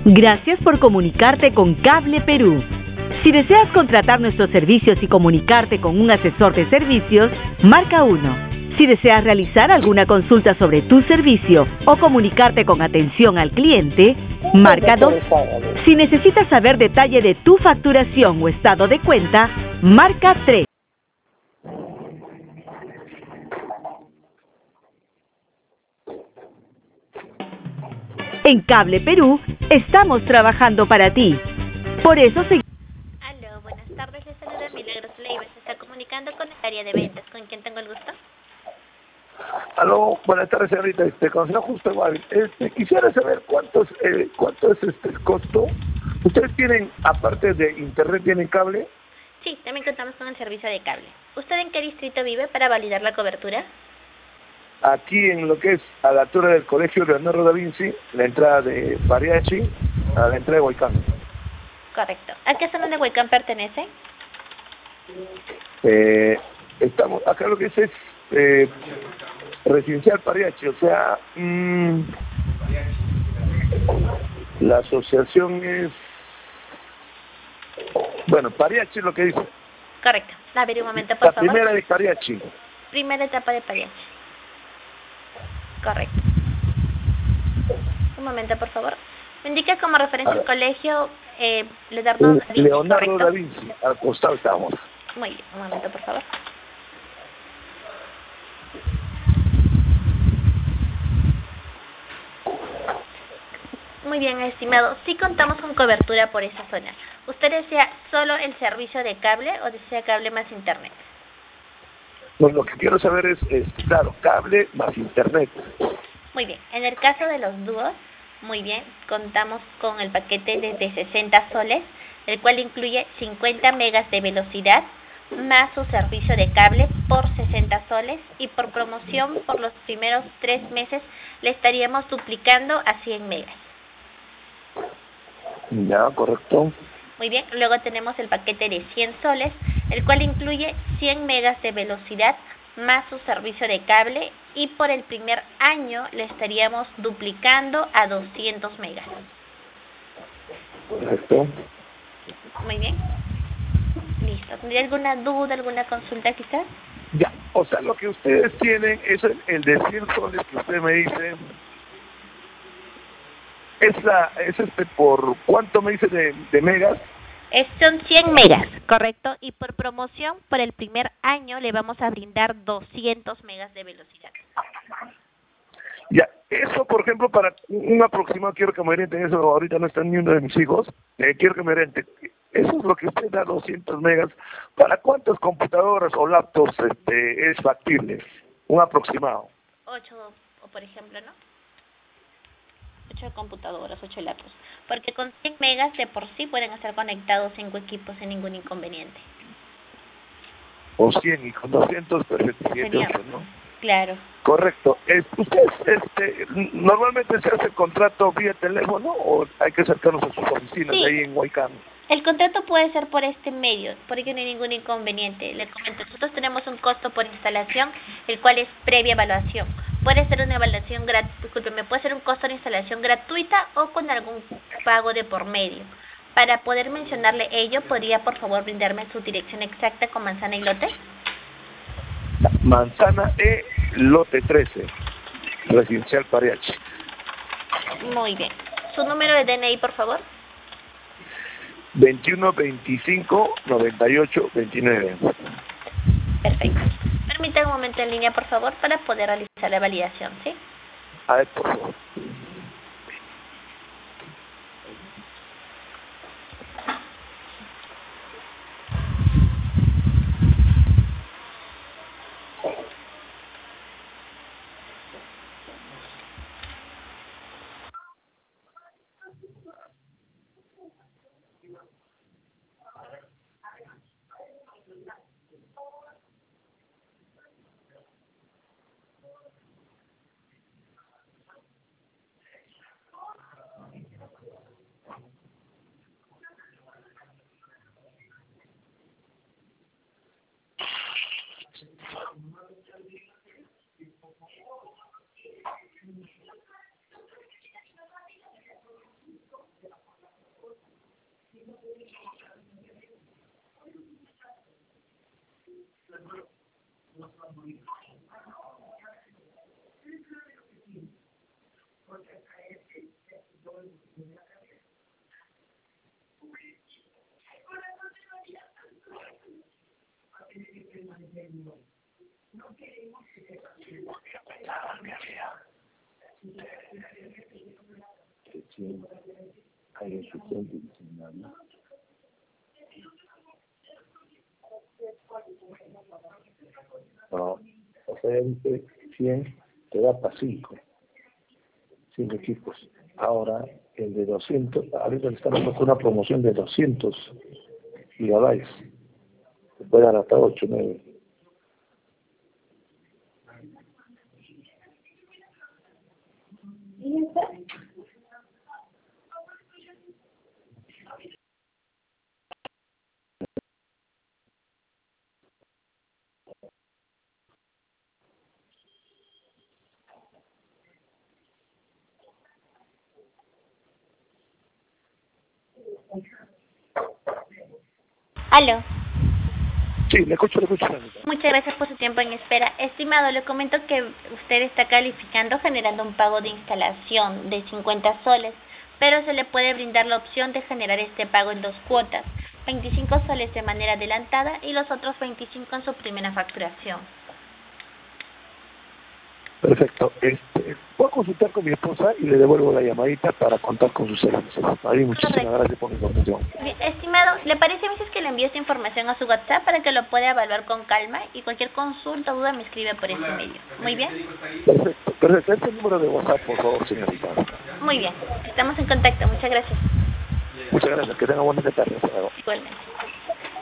Gracias por comunicarte con Cable Perú. Si deseas contratar nuestros servicios y comunicarte con un asesor de servicios, marca 1. Si deseas realizar alguna consulta sobre tu servicio o comunicarte con atención al cliente, marca 2. Si necesitas saber detalle de tu facturación o estado de cuenta, marca 3. En Cable Perú, estamos trabajando para ti. Por eso Aló, buenas tardes, les saluda Milagros Leiva. Se está comunicando con el área de ventas. ¿Con quién tengo el gusto? Aló, buenas tardes, señorita. Con el señor Justo Igual. Quisiera saber cuánto es el costo. ¿Ustedes tienen, aparte de internet, tienen cable? Sí, también contamos con el servicio de cable. ¿Usted en qué distrito vive para validar la cobertura? Aquí en lo que es a la altura del Colegio Leonardo da Vinci, la entrada de Pariachi, a la entrada de Huaycán. Correcto. ¿A qué zona de Huaycán pertenece? Estamos, acá lo que es residencial Pariachi, o sea, la asociación es, bueno, Pariachi es lo que dice. Correcto. A ver, un momento, por favor. La primera de Pariachi. Primera etapa de Pariachi. Correcto. Un momento, por favor. Me indica como referencia el colegio Leonardo da Vinci, Leonardo ¿correcto? da Vinci, al costado estamos. Muy bien, un momento, por favor. Muy bien, estimado. Sí contamos con cobertura por esa zona. ¿Usted desea solo el servicio de cable o desea cable más internet? Pues lo que quiero saber es, claro, cable más internet. Muy bien. En el caso de los dúos, muy bien, contamos con el paquete de 60 soles, el cual incluye 50 megas de velocidad, más su servicio de cable por 60 soles, y por promoción por los primeros 3 meses le estaríamos duplicando a 100 megas. Ya, correcto. Muy bien, luego tenemos el paquete de 100 soles, el cual incluye 100 megas de velocidad más su servicio de cable, y por el primer año le estaríamos duplicando a 200 megas. Correcto. Muy bien. Listo. ¿Tendría alguna duda, alguna consulta quizás? Ya, o sea, lo que ustedes tienen es el de 100 soles que usted me dice. ¿Por cuánto me dice de megas? Son 100 megas, correcto. Y por promoción, por el primer año le vamos a brindar 200 megas de velocidad. Ya, eso por ejemplo para un aproximado, quiero que me orienten eso, ahorita no están ni uno de mis hijos, quiero que me orienten. Eso es lo que usted da, 200 megas. ¿Para cuántas computadoras o laptops es factible? Un aproximado. 8, o por ejemplo, ¿no? 8 computadoras, 8 laptops. Porque con 100 megas de por sí pueden estar conectados 5 equipos sin ningún inconveniente. O 100 y con 200, perfecto, 108, ¿no? Claro. Correcto. ¿Ustedes normalmente se hace el contrato vía teléfono o hay que acercarnos a sus oficinas Sí. ahí en Huaycán? El contrato puede ser por este medio, porque no hay ningún inconveniente. Le comento, nosotros tenemos un costo por instalación, el cual es previa evaluación. Puede ser una evaluación puede ser un costo de instalación gratuita o con algún pago de por medio. Para poder mencionarle ello, ¿podría por favor brindarme su dirección exacta con manzana y lote? Manzana E, lote 13, residencial Pariachi. Muy bien. ¿Su número de DNI, por favor? 21 25 98 29. Perfecto. Permítame un momento en línea, por favor, para poder realizar la validación, ¿sí? A ver, por favor. No, o sea, dice 100 te da para 5 equipos. Ahora, el de 200, ahorita le estamos dando una promoción de 200 gigabytes. Se puede dar hasta 8, 9. ¿Y está? Aló. Sí, le escucho, Muchas gracias por su tiempo en espera. Estimado, le comento que usted está calificando generando un pago de instalación de 50 soles, pero se le puede brindar la opción de generar este pago en 2 cuotas, 25 soles de manera adelantada y los otros 25 en su primera facturación. Perfecto. Voy a consultar con mi esposa y le devuelvo la llamadita para contar con sus servicios. Ahí, muchísimas gracias por la información. Bien, estimado, ¿le parece bien si es que le envío esta información a su WhatsApp para que lo pueda evaluar con calma y cualquier consulta o duda me escribe por este medio? Muy bien. Perfecto. Perfecto. Este es el número de WhatsApp, por favor, señorita. Muy bien. Estamos en contacto. Muchas gracias. Muchas gracias. Que tenga buena tarde. Hasta luego. Igualmente.